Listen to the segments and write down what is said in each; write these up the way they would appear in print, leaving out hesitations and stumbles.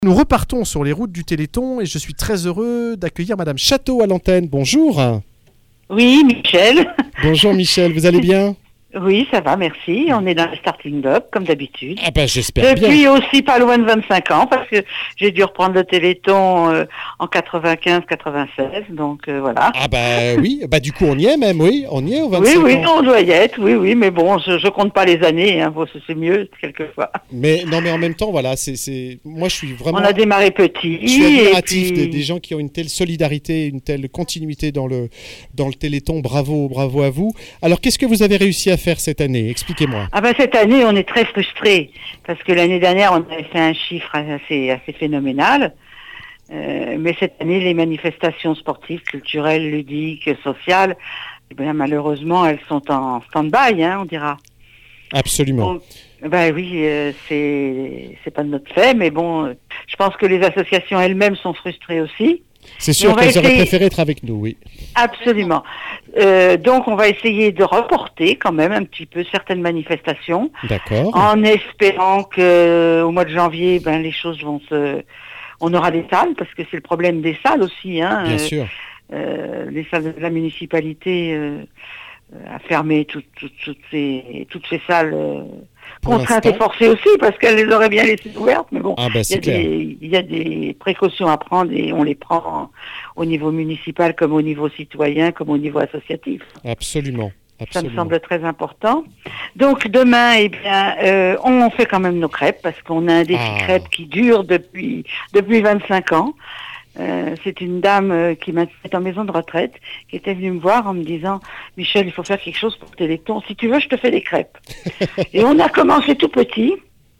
Nous repartons sur les routes du Téléthon et je suis très heureux d'accueillir Madame Château à l'antenne. Bonjour. Oui, Michel. Bonjour Michel, vous allez bien? Oui, ça va, merci. On est dans le starting block, comme d'habitude. Ah ben j'espère bien. Depuis aussi pas loin de 25 ans, parce que j'ai dû reprendre le Téléthon en 95-96, donc voilà. Ah bah oui, bah du coup on y est même, oui, on y est au 25 Oui, ans. on doit y être, oui, mais bon, je compte pas les années, hein, c'est mieux quelquefois. Mais non, mais en même temps, voilà, moi je suis vraiment... On a démarré petit. Je suis admiratif et puis... des gens qui ont une telle solidarité, une telle continuité dans le Téléthon. Bravo à vous. Alors qu'est-ce que vous avez réussi à faire cette année? Expliquez-moi. Ah ben cette année, on est très frustrés parce que l'année dernière, on avait fait un chiffre assez phénoménal. Mais cette année, les manifestations sportives, culturelles, ludiques, sociales, eh bien, malheureusement, elles sont en stand-by, hein, on dira. Absolument. Donc, ben oui, c'est pas de notre fait, mais bon, je pense que les associations elles-mêmes sont frustrées aussi. C'est sûr qu'elles auraient préféré être avec nous, oui. Absolument. Donc on va essayer de reporter quand même un petit peu certaines manifestations. D'accord. En espérant que au mois de janvier, ben les choses vont on aura des salles, parce que c'est le problème des salles aussi, hein. Bien sûr. Les salles de la municipalité a fermé toutes ces salles contraintes et forcées aussi, parce qu'elle les aurait bien laissées ouvertes, mais bon, il y a des précautions à prendre et on les prend au niveau municipal comme au niveau citoyen, comme au niveau associatif. Absolument. Ça me semble très important. Donc demain, eh bien, on fait quand même nos crêpes, parce qu'on a un défi crêpes qui dure depuis 25 ans. C'est une dame qui est en maison de retraite, qui était venue me voir en me disant « Michel, il faut faire quelque chose pour le Téléthon. Si tu veux, je te fais des crêpes. » Et on a commencé tout petit.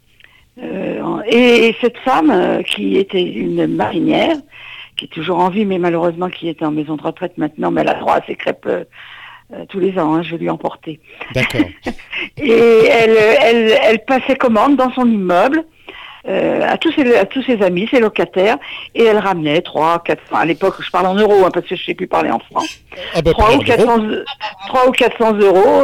Et cette femme, qui était une marinière, qui est toujours en vie, mais malheureusement qui était en maison de retraite maintenant, mais elle a droit à ses crêpes tous les ans, hein, je vais lui emporter. D'accord. Et elle passait commande dans son immeuble, à tous ses amis, ses locataires, et elle ramenait 300, 400, à l'époque je parle en euros, hein, parce que je ne sais plus parler en francs, 300 ou 400 euros,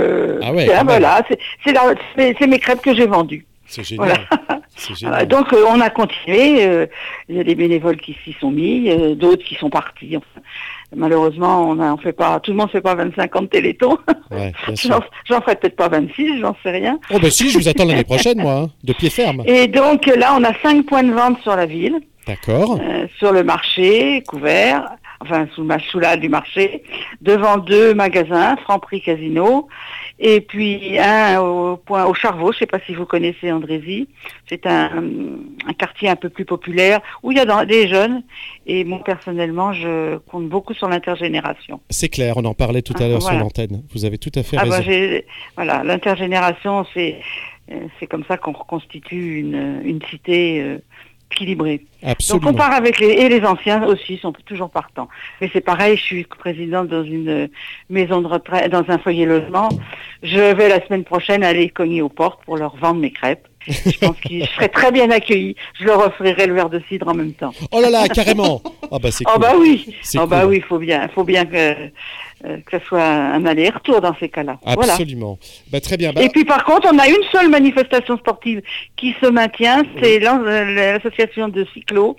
voilà, c'est mes crêpes que j'ai vendues. C'est génial. Voilà. C'est génial. Donc on a continué, il y a des bénévoles qui s'y sont mis, d'autres qui sont partis. Enfin, malheureusement, tout le monde ne fait pas 25 ans de Téléthon. Ouais, j'en ferai peut-être pas 26, j'en sais rien. Oh ben si, je vous attends l'année prochaine, moi, hein, de pied ferme. Et donc là, on a 5 points de vente sur la ville. D'accord. Sur le marché, couvert, enfin sous l'âle du marché, devant 2 magasins, Franprix Casino, et puis un au Charvaux, je ne sais pas si vous connaissez Andrézy, c'est un quartier un peu plus populaire, où il y a des jeunes, et moi personnellement, je compte beaucoup sur l'intergénération. C'est clair, on en parlait tout à l'heure sur l'antenne, vous avez tout à fait raison. Voilà, l'intergénération, c'est comme ça qu'on reconstitue une cité équilibré. Absolument. Donc on part avec les anciens aussi sont toujours partants. Mais c'est pareil, je suis présidente dans une maison de retraite, dans un foyer logement. Je vais la semaine prochaine aller cogner aux portes pour leur vendre mes crêpes. Je pense qu'ils seraient très bien accueillis. Je leur offrirai le verre de cidre en même temps. Oh là là, carrément. Ah bah c'est cool. Oh bah oui. C'est cool. Oui, faut bien que ce soit un aller-retour dans ces cas-là. Absolument. Voilà. Bah, très bien. Et puis par contre, on a une seule manifestation sportive qui se maintient, c'est l'association de cyclo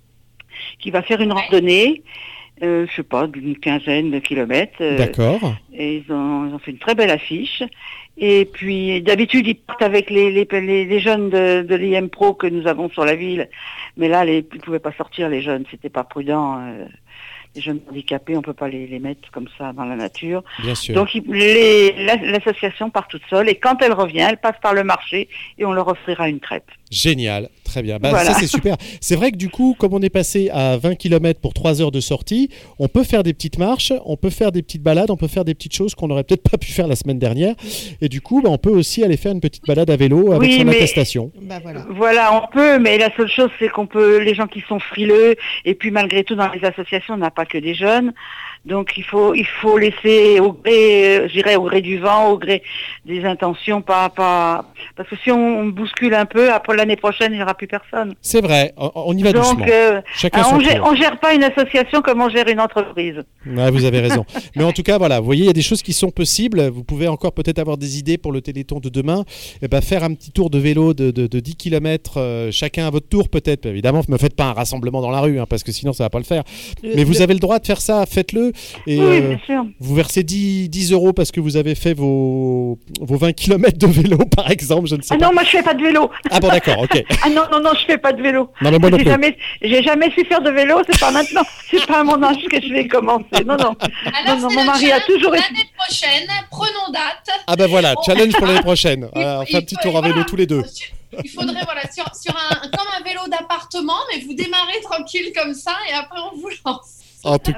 qui va faire une randonnée, je sais pas, d'une quinzaine de kilomètres. D'accord. Et ils ont fait une très belle affiche. Et puis d'habitude ils partent avec les jeunes de l'IM Pro que nous avons sur la ville, mais là ils ne pouvaient pas sortir les jeunes, c'était pas prudent. Les jeunes handicapés, on ne peut pas les mettre comme ça dans la nature. Bien sûr. Donc l'association part toute seule et quand elle revient, elle passe par le marché et on leur offrira une crêpe. Génial, très bien. Ça c'est super. C'est vrai que du coup, comme on est passé à 20 km pour 3 heures de sortie, on peut faire des petites marches, on peut faire des petites balades, on peut faire des petites choses qu'on n'aurait peut-être pas pu faire la semaine dernière. Et du coup, on peut aussi aller faire une petite balade à vélo avec son attestation. Voilà, on peut, mais la seule chose, c'est les gens qui sont frileux, et puis malgré tout, dans les associations, on n'a pas que des jeunes. Donc il faut laisser au gré, je dirais au gré du vent, au gré des intentions, pas parce que si on bouscule un peu, après l'année prochaine il n'y aura plus personne. C'est vrai, on y va doucement. Donc Chacun on gère pas une association comme on gère une entreprise. Ouais, vous avez raison. Mais en tout cas, voilà, vous voyez, il y a des choses qui sont possibles. Vous pouvez encore peut-être avoir des idées pour le Téléthon de demain. Et faire un petit tour de vélo de 10 km, chacun à votre tour peut-être. Évidemment, ne me faites pas un rassemblement dans la rue, parce que sinon ça va pas le faire. Mais vous avez le droit de faire ça, faites-le. Et oui, bien sûr. Vous versez 10 € parce que vous avez fait vos 20 km de vélo, par exemple, je ne sais pas. Non, moi je fais pas de vélo. Ah bon, d'accord, ok. Non, je fais pas de vélo. Non, mais moi non plus. J'ai jamais su faire de vélo, c'est pas maintenant. C'est pas à mon âge que je vais commencer. Non. Alors, mon mari a toujours été... L'année prochaine, prenons date. Ah ben voilà, challenge pour l'année prochaine. On fait un petit tour en vélo tous les deux. Il faudrait, sur comme un vélo d'appartement, mais vous démarrez tranquille comme ça et après on vous lance. En tout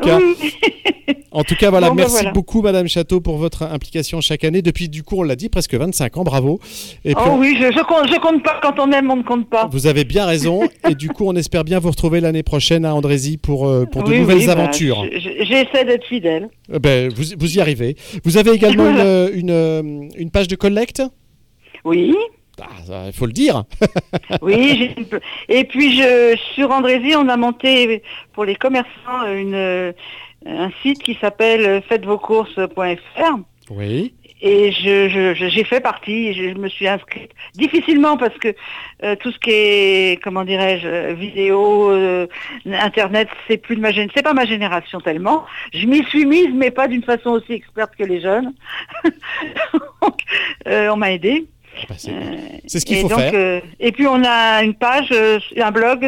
cas, voilà, bon, merci beaucoup Madame Château pour votre implication chaque année. Depuis, du coup, on l'a dit, presque 25 ans, bravo. Et puis, oui, je compte pas. Quand on aime, on ne compte pas. Vous avez bien raison. Et du coup, on espère bien vous retrouver l'année prochaine à Andrézy pour de nouvelles aventures. J'essaie d'être fidèle. Vous y arrivez. Vous avez également une page de collecte ? Oui. Il faut le dire. Oui, et puis sur Andrézy, on a monté pour les commerçants un site qui s'appelle faites-vos-courses.fr. Oui. Et j'ai fait partie, je me suis inscrite difficilement parce que tout ce qui est, comment dirais-je, vidéo, internet, c'est pas ma génération tellement. Je m'y suis mise, mais pas d'une façon aussi experte que les jeunes. Donc, on m'a aidée. C'est ce qu'il faut faire. Et puis on a une page, un blog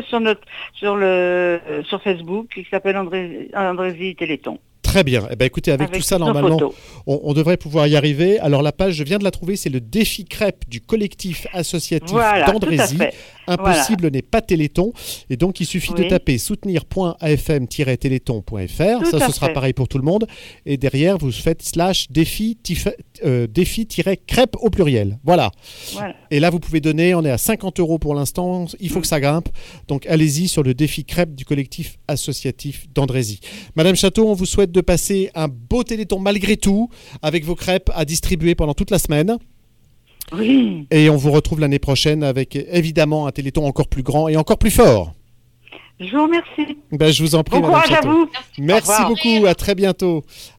sur Facebook qui s'appelle Andrézy Téléthon. Très bien. Écoutez, avec tout ça, normalement, on devrait pouvoir y arriver. Alors, la page, je viens de la trouver, c'est le défi crêpe du collectif associatif d'Andrézy. Impossible n'est pas Téléthon. Et donc, il suffit de taper soutenir.afm-téléthon.fr. Ça, ce sera pareil pour tout le monde. Et derrière, vous faites /défi-crêpe au pluriel. Voilà. Et là, vous pouvez donner. On est à 50 € pour l'instant. Il faut que ça grimpe. Donc, allez-y sur le défi crêpe du collectif associatif d'Andrézy. Madame Château, on vous souhaite de passer un beau Téléthon malgré tout, avec vos crêpes à distribuer pendant toute la semaine. Oui. Et on vous retrouve l'année prochaine avec évidemment un Téléthon encore plus grand et encore plus fort. Je vous remercie. Je vous en prie, bon Madame courage Château. À vous. Merci beaucoup, à très bientôt.